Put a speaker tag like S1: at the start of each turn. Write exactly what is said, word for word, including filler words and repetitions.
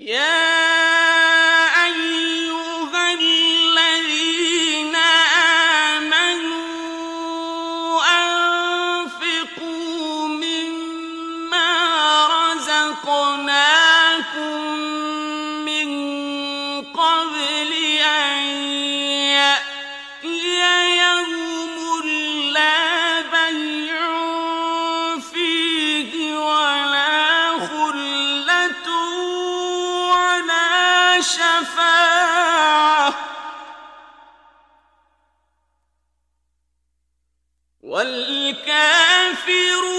S1: يا أيها الذين آمنوا أنفقوا مما رزقناكم من قبل أن يأتي يوم لا بيع فيه ولا خلة ولا شفاعة والكافرون